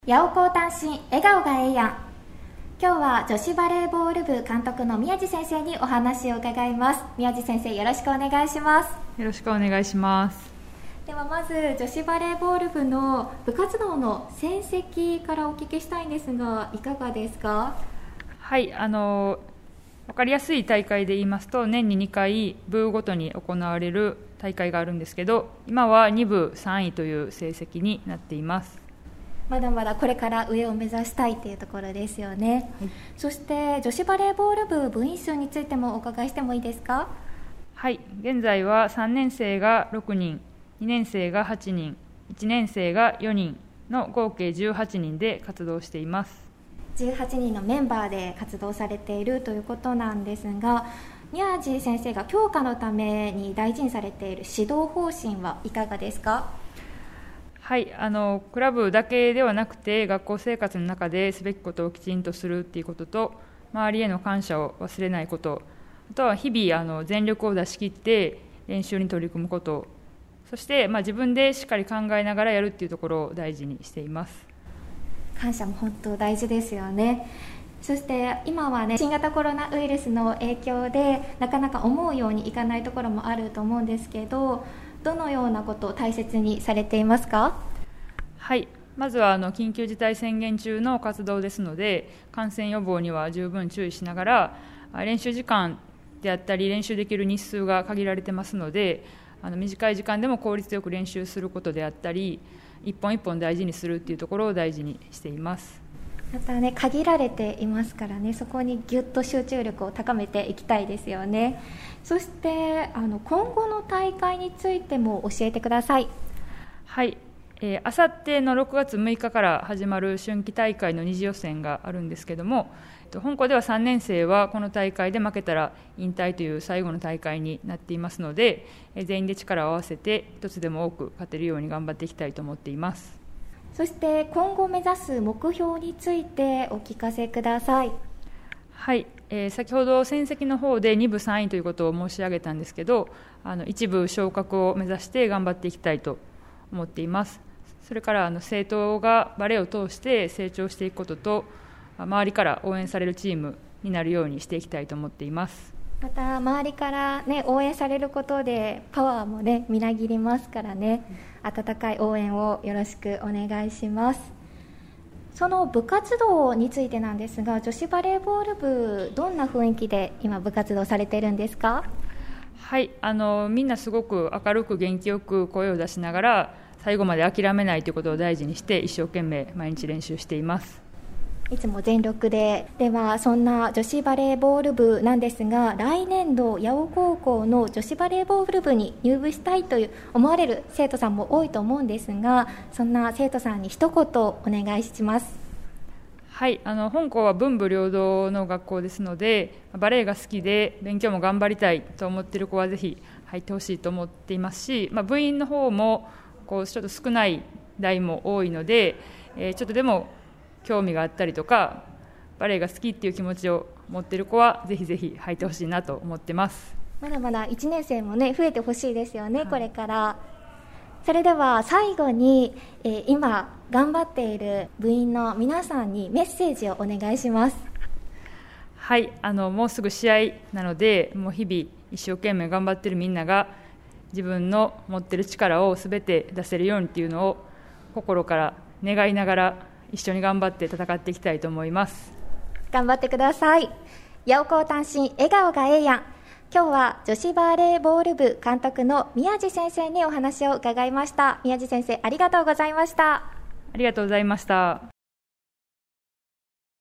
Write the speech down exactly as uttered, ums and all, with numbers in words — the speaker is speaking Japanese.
八尾高単身笑顔がええやん。今日は女子バレーボール部監督の宮地先生にお話を伺います。宮地先生、よろしくお願いします。 よろしくお願いします。 ではまず女子バレーボール部の部活動の戦績からお聞きしたいんですが、いかがですか？ はい、あの分かりやすい大会で言いますと、年ににかい部ごとに行われる大会があるんですけど、今はに部さんいという成績になっています。 まだまだこれから上を目指したいというところですよね、はい、そして女子バレーボール部部員数についてもお伺いしてもいいですか？ はい、現在はさんねん生がろくにん、にねん生がはちにん、いちねん生がよにんの合計じゅうはちにんで活動しています。 じゅうはちにんのメンバーで活動されているということなんですが、宮地先生が強化のために大事にされている指導方針はいかがですか？ はい、あのクラブだけではなくて学校生活の中ですべきことをきちんとするということと、周りへの感謝を忘れないこと、あとは日々あの全力を出し切って練習に取り組むこと、そして、まあ、自分でしっかり考えながらやるというところを大事にしています。 感謝も本当大事ですよね。そして今はね、新型コロナウイルスの影響でなかなか思うようにいかないところもあると思うんですけど、どのようなことを大切にされていますか？ はい、まずはあの緊急事態宣言中の活動ですので、感染予防には十分注意しながら、練習時間であったり練習できる日数が限られてますので、あの短い時間でも効率よく練習することであったり、一本一本大事にするというところを大事にしています。 またね、限られていますからね、そこにぎゅっと集中力を高めていきたいですよね。そしてあの今後の大会についても教えてください。 はい、えー、あさってのろくがつむいかから始まる春季大会の二次予選があるんですけども、本校ではさんねん生はこの大会で負けたら引退という最後の大会になっていますので、全員で力を合わせて一つでも多く勝てるように頑張っていきたいと思っています。 そして今後目指す目標についてお聞かせください。 はい、えー、先ほど戦績の方でに部さんいということを申し上げたんですけど、あのいち部昇格を目指して頑張っていきたいと思っています。それからあの生徒がバレーを通して成長していくことと、周りから応援されるチームになるようにしていきたいと思っています。 また周りから、ね、応援されることでパワーも、ね、みなぎりますからね、温かい応援をよろしくお願いします。その部活動についてなんですが、女子バレーボール部どんな雰囲気で今部活動されているんですか？ はい、あのみんなすごく明るく元気よく声を出しながら、最後まで諦めないということを大事にして一生懸命毎日練習しています。 いつも全力で。ではそんな女子バレーボール部なんですが、来年度八尾高校の女子バレーボール部に入部したいという思われる生徒さんも多いと思うんですが、そんな生徒さんに一言お願いします。 はい、あの本校は文武両道の学校ですので、バレーが好きで勉強も頑張りたいと思っている子はぜひ入ってほしいと思っていますし、まあ、部員の方もこうちょっと少ない代も多いので、えー、ちょっとでも興味があったりとか、バレーが好きっていう気持ちを持っている子はぜひぜひ入ってほしいなと思ってます。 まだまだいちねん生もね、増えてほしいですよね、はい、これから。それでは最後に、えー、今頑張っている部員の皆さんにメッセージをお願いします。 はい、あのもうすぐ試合なので、もう日々一生懸命頑張っているみんなが自分の持っている力をすべて出せるようにっていうのを心から願いながら一緒に頑張って戦っていきたいと思います。 頑張ってください。八尾高単身笑顔がええやん。今日は女子バレーボール部監督の宮地先生にお話を伺いました。宮地先生、ありがとうございました。 ありがとうございました。